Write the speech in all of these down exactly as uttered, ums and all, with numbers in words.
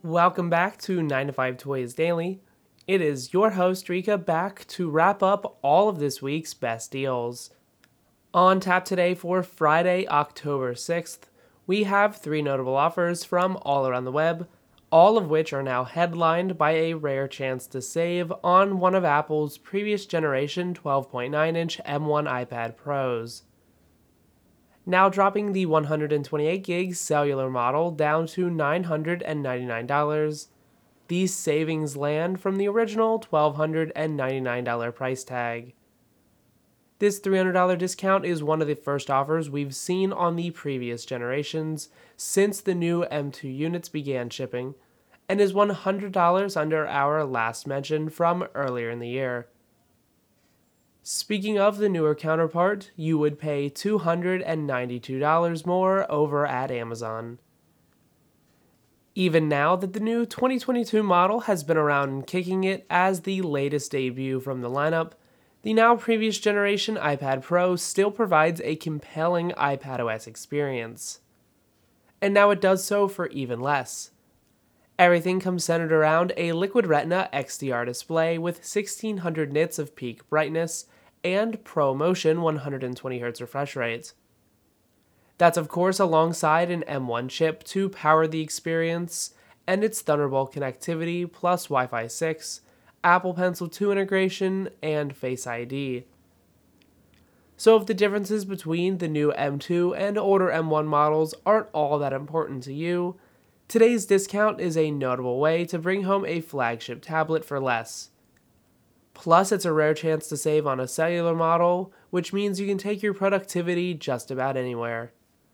Welcome back to nine to five Toys Daily. It is your host, Rika, back to wrap up all of this week's best deals. On tap today for Friday, October sixth, we have three notable offers from all around the web, all of which are now headlined by a rare chance to save on one of Apple's previous generation twelve point nine inch M one iPad Pros. Now dropping the one hundred twenty-eight gig cellular model down to nine hundred ninety-nine dollars. These savings land from the original one thousand two hundred ninety-nine dollars price tag. This three hundred dollars discount is one of the first offers we've seen on the previous generations since the new M two units began shipping, and is one hundred dollars under our last mention from earlier in the year. Speaking of the newer counterpart, you would pay two hundred ninety-two dollars more over at Amazon. Even now that the new twenty twenty-two model has been around and kicking it as the latest debut from the lineup, the now previous generation iPad Pro still provides a compelling iPadOS experience. And now it does so for even less. Everything comes centered around a Liquid Retina X D R display with sixteen hundred nits of peak brightness and ProMotion one hundred twenty hertz refresh rate. That's of course alongside an M one chip to power the experience, and its Thunderbolt connectivity plus Wi-Fi six, Apple Pencil two integration, and Face I D. So if the differences between the new M two and older M one models aren't all that important to you, today's discount is a notable way to bring home a flagship tablet for less. Plus, it's a rare chance to save on a cellular model, which means you can take your productivity just about anywhere.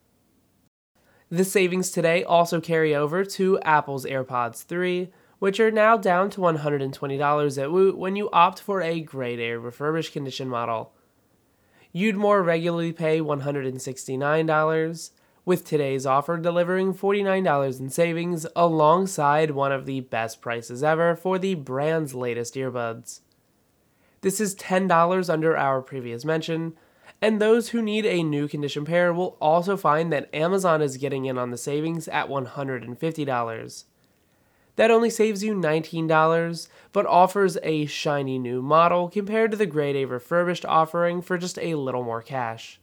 The savings today also carry over to Apple's AirPods three, which are now down to one hundred twenty dollars at Woot when you opt for a Grade A refurbished condition model. You'd more regularly pay one hundred sixty-nine dollars, with today's offer delivering forty-nine dollars in savings alongside one of the best prices ever for the brand's latest earbuds. This is ten dollars under our previous mention, and those who need a new condition pair will also find that Amazon is getting in on the savings at one hundred fifty dollars. That only saves you nineteen dollars, but offers a shiny new model compared to the Grade A refurbished offering for just a little more cash.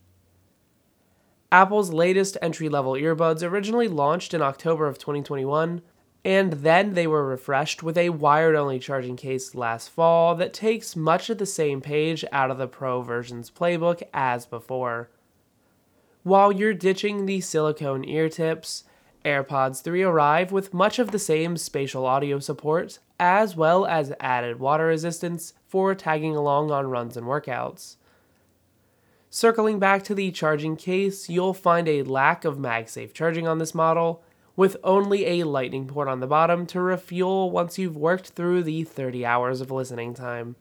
Apple's latest entry-level earbuds originally launched in October of twenty twenty-one, and then they were refreshed with a wired-only charging case last fall that takes much of the same page out of the Pro version's playbook as before. While you're ditching the silicone ear tips, AirPods three arrive with much of the same spatial audio support, as well as added water resistance for tagging along on runs and workouts. Circling back to the charging case, you'll find a lack of MagSafe charging on this model, with only a lightning port on the bottom to refuel once you've worked through the thirty hours of listening time.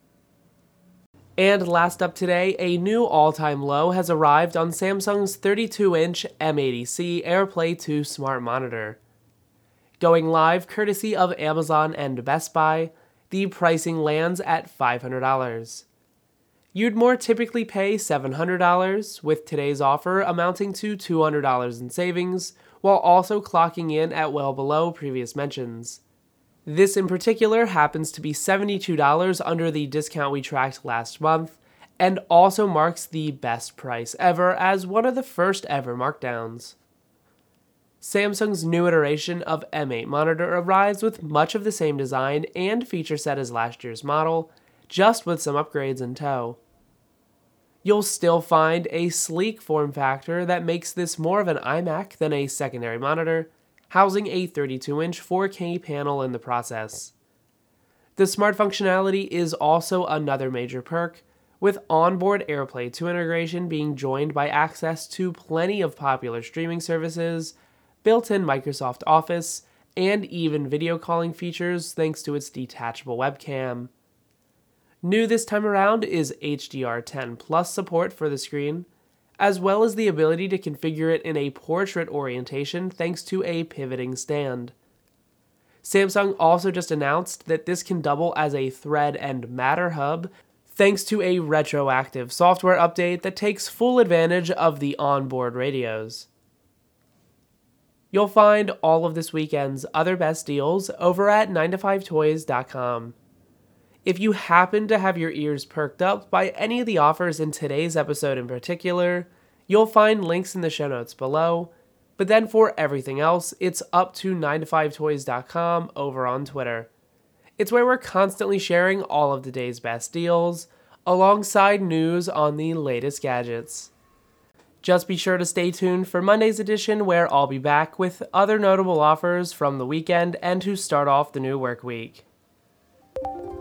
And last up today, a new all-time low has arrived on Samsung's thirty-two inch M eighty C AirPlay two smart monitor. Going live courtesy of Amazon and Best Buy, the pricing lands at five hundred dollars. You'd more typically pay seven hundred dollars, with today's offer amounting to two hundred dollars in savings, while also clocking in at well below previous mentions. This in particular happens to be seventy-two dollars under the discount we tracked last month, and also marks the best price ever as one of the first ever markdowns. Samsung's new iteration of M eight monitor arrives with much of the same design and feature set as last year's model, just with some upgrades in tow. You'll still find a sleek form factor that makes this more of an iMac than a secondary monitor, housing a thirty-two inch four K panel in the process. The smart functionality is also another major perk, with onboard AirPlay two integration being joined by access to plenty of popular streaming services, built-in Microsoft Office, and even video calling features thanks to its detachable webcam. New this time around is H D R ten plus support for the screen, as well as the ability to configure it in a portrait orientation thanks to a pivoting stand. Samsung also just announced that this can double as a Thread and Matter hub thanks to a retroactive software update that takes full advantage of the onboard radios. You'll find all of this weekend's other best deals over at nine to five toys dot com. If you happen to have your ears perked up by any of the offers in today's episode in particular, you'll find links in the show notes below, but then for everything else, it's up to nine to five toys dot com over on Twitter. It's where we're constantly sharing all of the day's best deals, alongside news on the latest gadgets. Just be sure to stay tuned for Monday's edition, where I'll be back with other notable offers from the weekend and to start off the new work week.